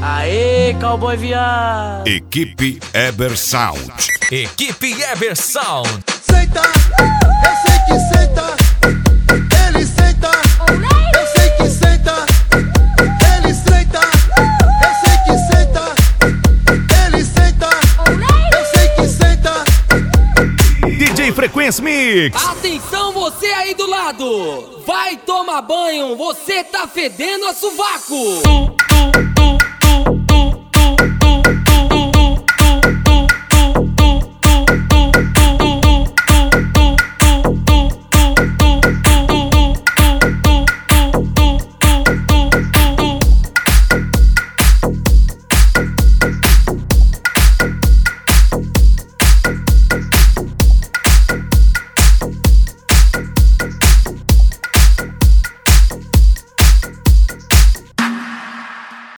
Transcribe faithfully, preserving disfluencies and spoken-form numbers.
Aê, cowboy viado. Equipe Eber Sound. Equipe Eber Sound. Senta, eu sei que senta. Ele senta, eu sei que senta. Ele senta, eu sei que senta. Ele senta, eu sei que senta. D J Frequência Mix. Atenção você aí do lado. Vai tomar banho, você tá fedendo a sovaco.